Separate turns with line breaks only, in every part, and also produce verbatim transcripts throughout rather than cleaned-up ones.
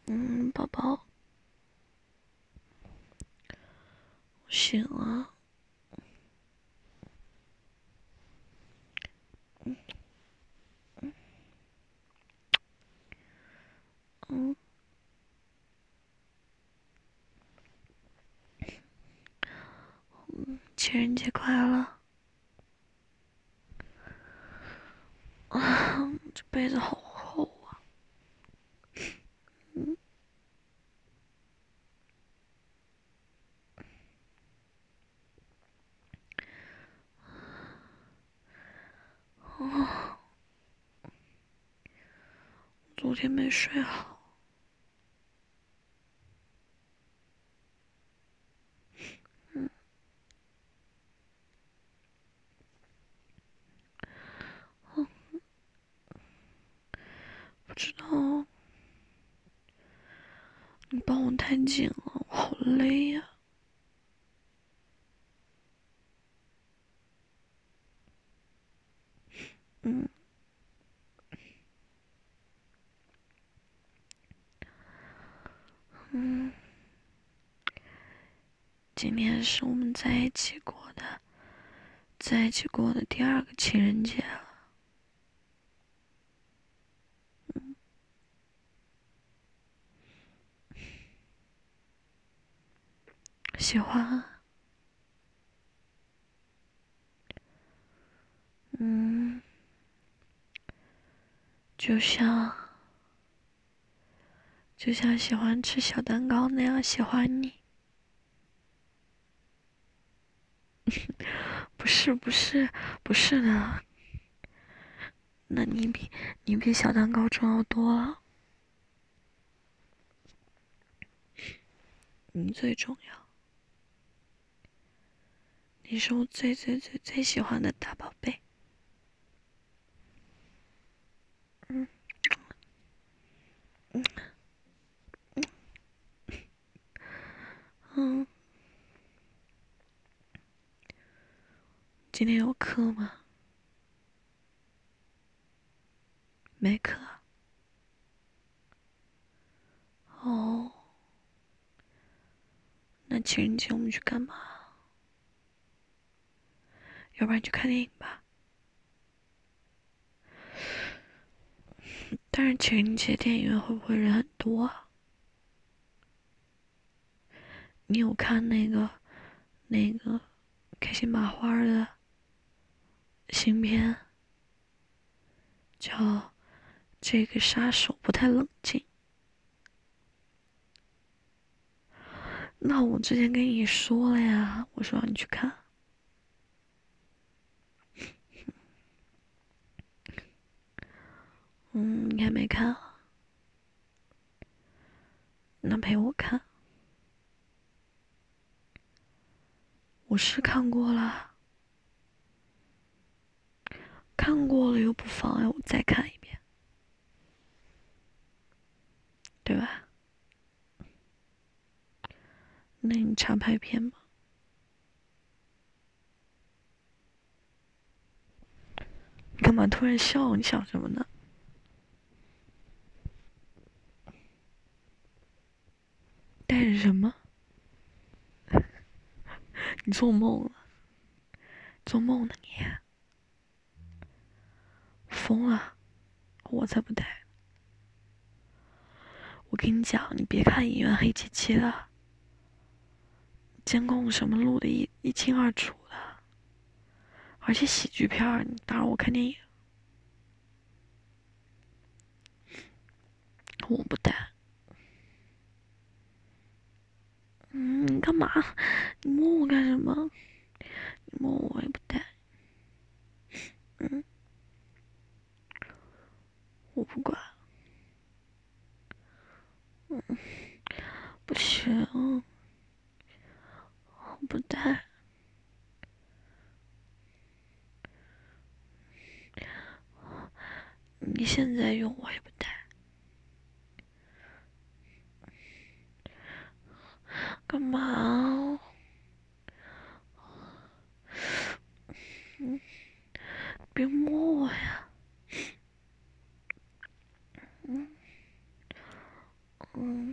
嗯，宝宝，我醒了。嗯，情人节快乐！啊，这被子好厚啊。嗯，哦，昨天没睡好。嗯，哦，不知道，你帮我太紧了，我好累呀。嗯嗯，今天是我们在一起过的，在一起过的第二个情人节了。嗯，喜欢啊。嗯，就像就像喜欢吃小蛋糕那样喜欢你。不是不是不是的，那你比你比小蛋糕重要多了，你最重要，你是我最最最最喜欢的大宝贝。嗯嗯嗯，今天有课吗？没课。哦，那情人节我们去干嘛？要不然去看电影吧。但是情人节电影院会不会人很多啊？你有看那个那个开心麻花的新片，叫《这个杀手不太冷静》？那我之前跟你说了呀，我说让你去看。嗯，你还没看啊？那陪我看。我是看过了，看过了又不妨碍我再看一遍，对吧？那你查拍片吗？你干嘛突然笑？你想什么呢？带着什么？你做梦了？做梦呢你？疯了？我才不带！我跟你讲，你别看《影院黑漆漆的，监控什么录的一一清二楚的，而且喜剧片儿，你打扰我看电影，我不带。嗯，你干嘛？你摸我干什么？你摸我也不带。嗯，我不管。嗯，不行，我不带。你现在用我也不带。干嘛？嗯，别摸我呀。嗯嗯。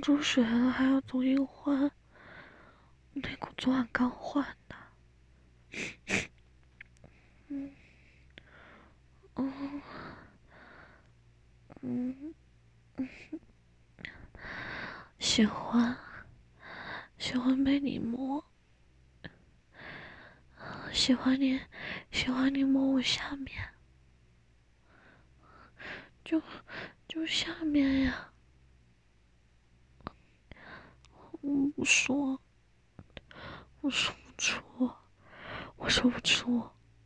出水了，还要重新换。内裤昨晚刚换的。嗯，哦，嗯，喜欢，喜欢被你摸，喜欢你，喜欢你摸我下面，就就下面呀。我不说，我说不出，我说不出。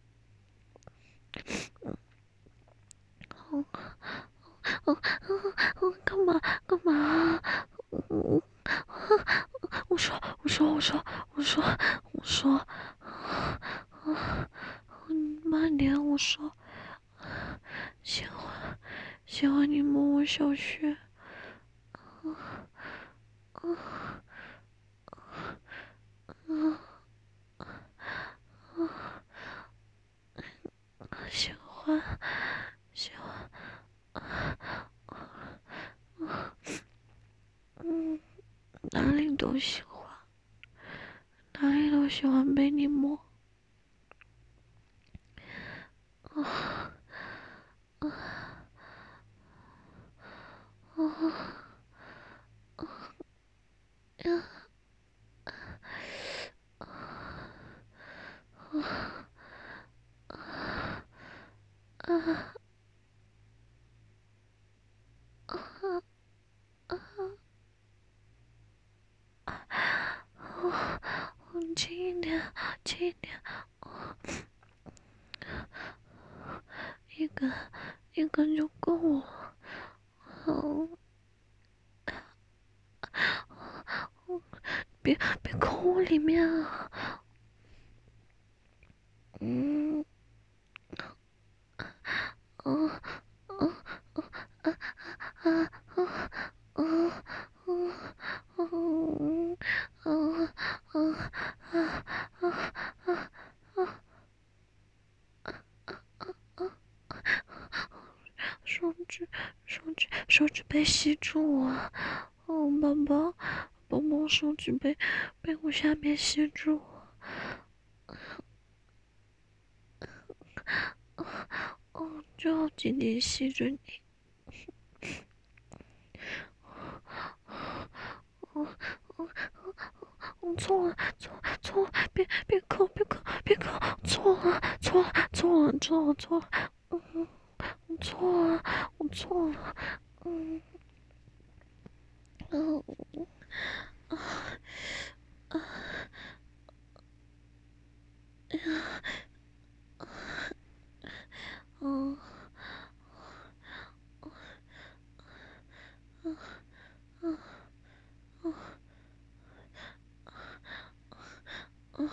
我我我干嘛干嘛？我我说我说我说我说我说，慢点，我说，喜欢喜欢你摸我小穴。喜欢喜欢，嗯，哪里都喜欢，哪里都喜欢被你摸。啊啊啊呀啊啊啊！轻一点，轻一点。一根一根就够了。好，别别抠我里面啊！嗯，嗯嗯啊啊啊啊啊嗯嗯嗯啊啊啊啊！手指手指手指被吸住了。哦，宝宝宝宝手指被被我下面吸住。哦，就要紧紧吸着你。我我我错了错了错了，别别抠别抠别抠，错了错了错了错了错了，嗯，我错了我错了，嗯嗯啊啊呀嗯嗯嗯嗯嗯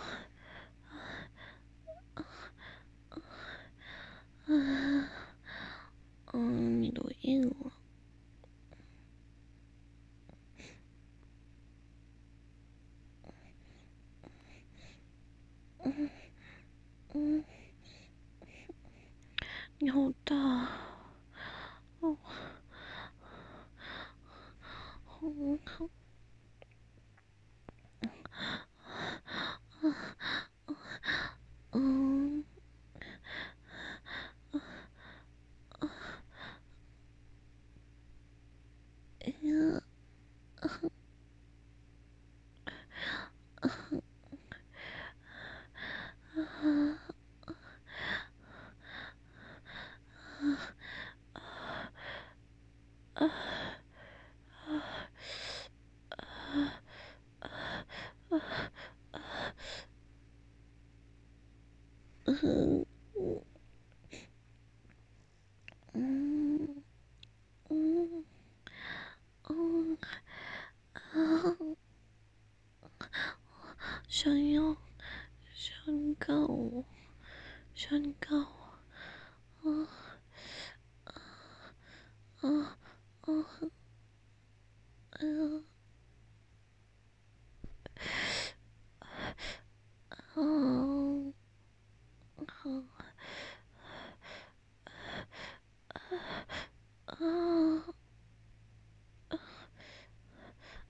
嗯嗯，你都硬了。嗯嗯，你好大。哦，好嗯呀啊啊嗯嗯嗯嗯啊！想要想你干我，想你干我，啊啊啊！哎呀，啊好啊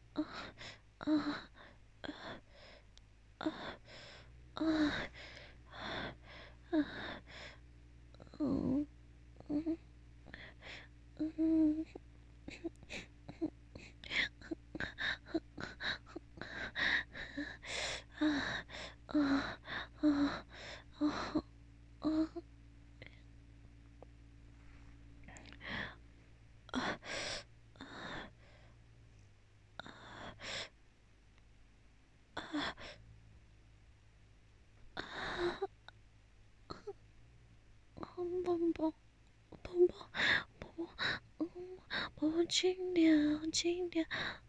轻点，好轻点。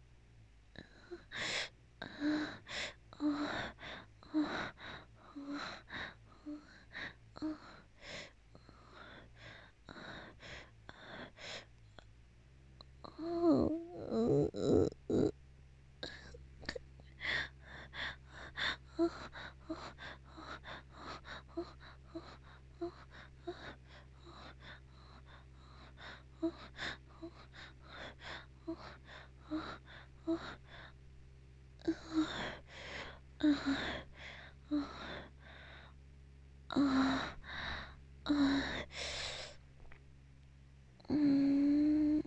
啊啊啊啊啊啊！哦，嗯嗯嗯，啊啊啊啊啊啊啊啊啊！嗯，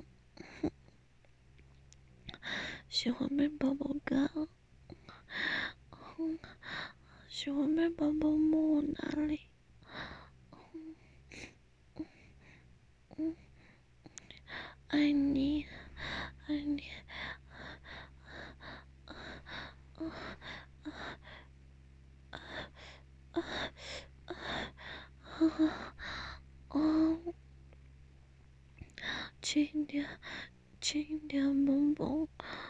喜欢被宝宝干，嗯，喜欢被宝宝摸我哪里？嗯，爱你，爱你。哦，轻点，轻点，蹦蹦。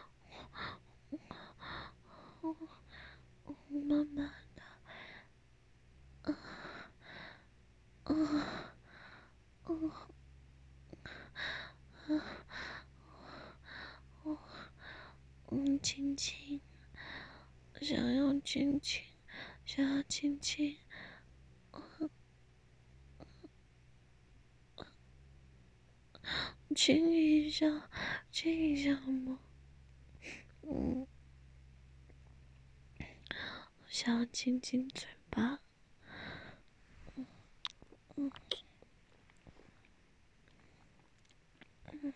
慢慢的，啊啊啊啊！嗯，亲亲，想要亲亲，想要亲亲，亲一下，亲一下好吗？嗯，想要亲亲嘴巴。嗯嗯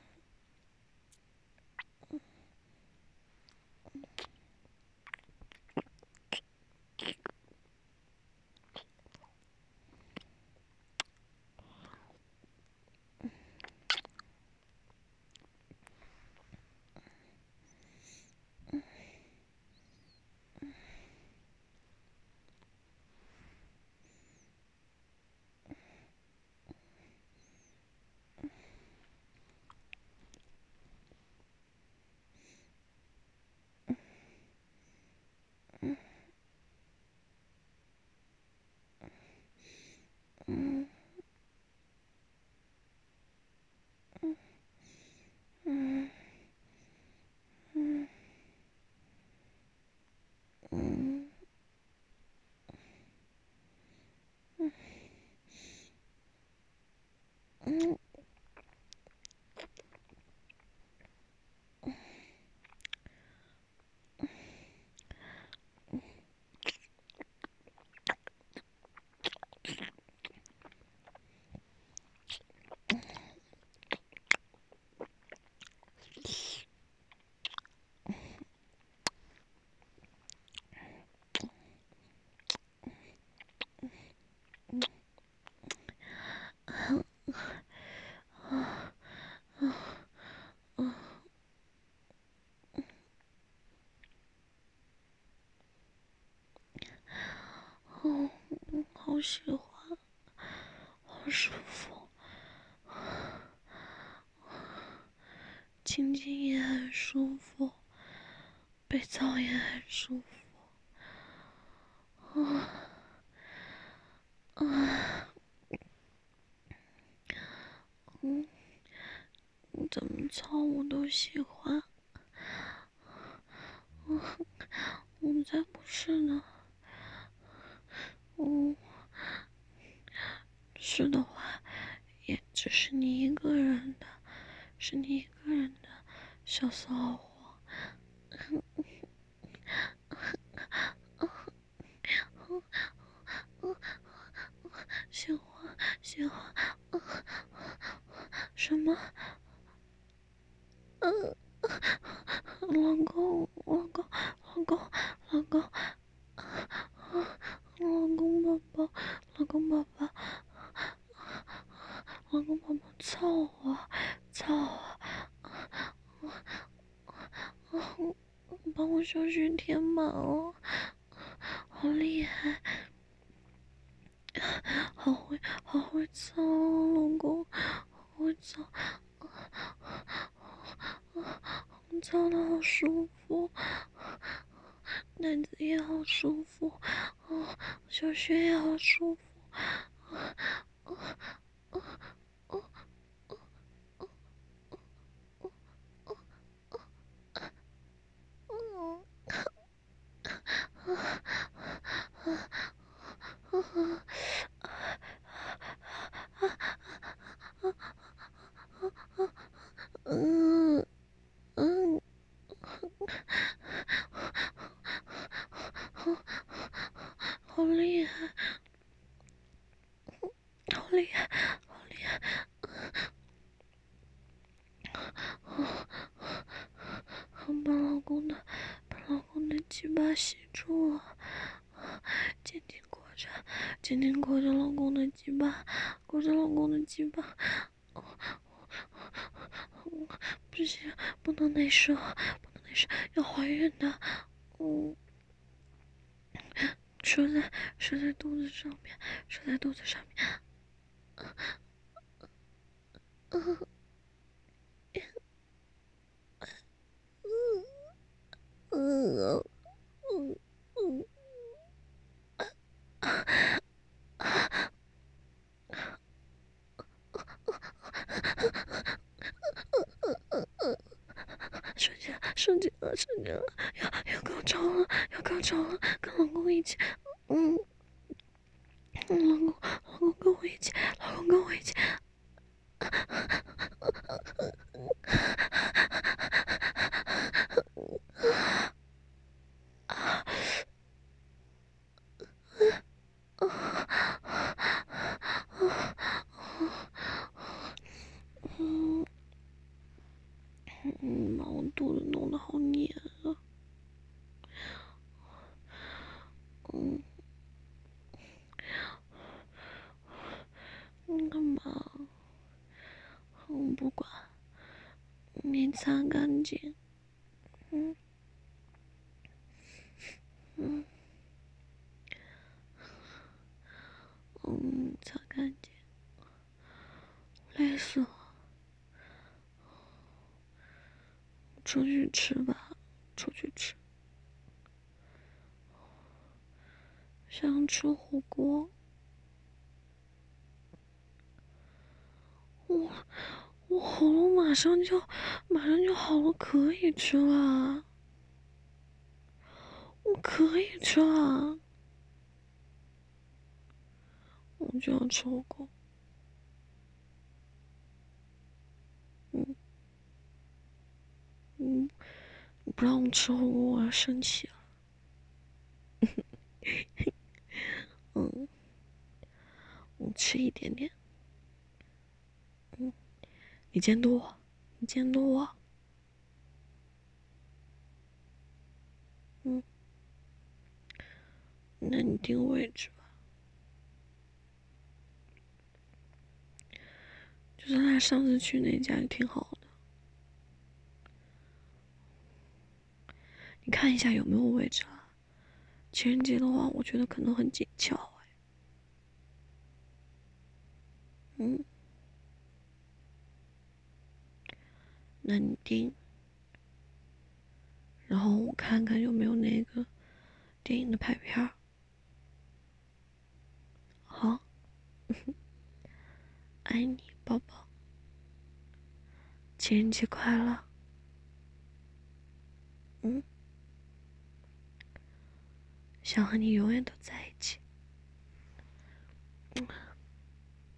嗯嗯嗯嗯嗯嗯嗯。哦，好喜欢，好舒服，亲亲也很舒服，被操也很舒服。啊啊，嗯，怎么操我都喜欢。嗯，我才不是呢。嗯，是的话，也只是你一个人的，是你一个人的小骚货。喜欢，喜欢，什么？嗯，老公，老公，老公，老公，老公宝宝，老公宝宝，老公宝宝，操我，操我，把我小穴填满了，好厉害，好会，好会操，老公，好会操。 操的好舒服，奶子也好舒服，哦，小穴也好舒服，哦哦哦哦哦哦哦哦哦，嗯嗯，好厉害，好厉害，好厉害！把老公的，把老公的鸡巴吸住了，紧紧裹着，紧紧裹着老公的鸡巴，裹着老公的鸡巴。不行，不能内射，不能内射，要怀孕的。嗯，射在射在肚子上面，射在肚子上面。嗯嗯嗯嗯嗯。射精了，射精了，射精了，要要高潮了，要高潮了，跟老公一起，嗯，嗯，老公，老公跟我一起，老公跟我一起。嗯嗯，把我肚子弄得好黏啊。嗯，你干嘛？我不管，你擦干净。嗯嗯嗯，擦干净。累死了，出去吃吧，出去吃。想吃火锅。我我喉咙马上就马上就好了，可以吃了。我可以吃了，我就要吃火锅。嗯嗯，你不让我吃火锅，我要生气了。嗯，我吃一点点。嗯，你监督我，你监督我。嗯，那你定位置吧。就咱俩上次去那家就挺好的，你看一下有没有位置啊？情人节的话，我觉得可能很紧俏哎。嗯，那你定，然后我看看有没有那个电影的排片。好，爱你，宝宝，情人节快乐。嗯，想和你永远都在一起。嗯。